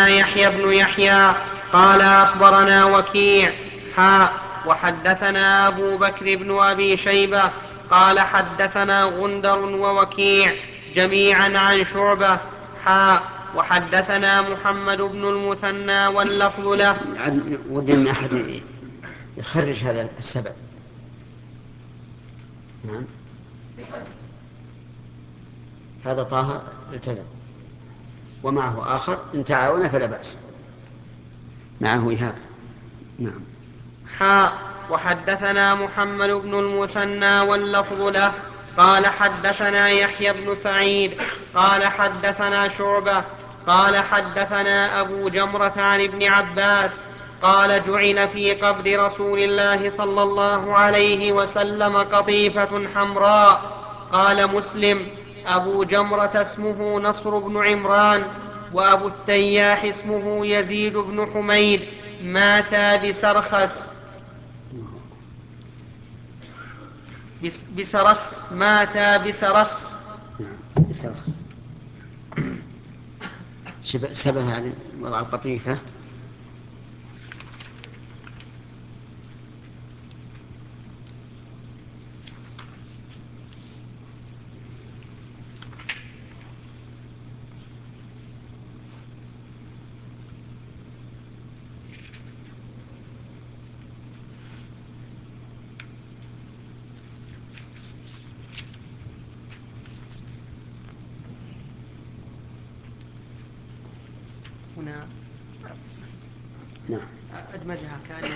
يحيى بن يحيى قال أخبرنا وكيع وحدثنا أبو بكر بن أبي شيبة قال حدثنا غندر ووكيع جميعا عن شعبة وحدثنا محمد بن المثنى واللفظ له. ودي من أحد يخرج هذا السبب. نعم، هذا طه التزم ومعه آخر إن تعاون فلا بأس، معه إيهاب. نعم. وحدثنا محمد بن المثنى واللفظ له قال حدثنا يحيى بن سعيد قال حدثنا شعبة قال حدثنا أبو جمرة عن ابن عباس قال جعل في قبر رسول الله صلى الله عليه وسلم قطيفة حمراء. قال مسلم: أبو جمرة اسمه نصر بن عمران، وأبو التياح اسمه يزيد بن حميد، ماتا بسرخس بسرخس ماتا بسرخس. بسرخس. سبب هذه وضع القطيفة. هنا نعم. أدمجها كأنها